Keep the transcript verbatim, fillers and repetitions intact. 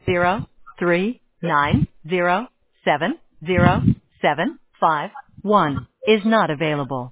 zero three nine zero seven zero seven five one is not available.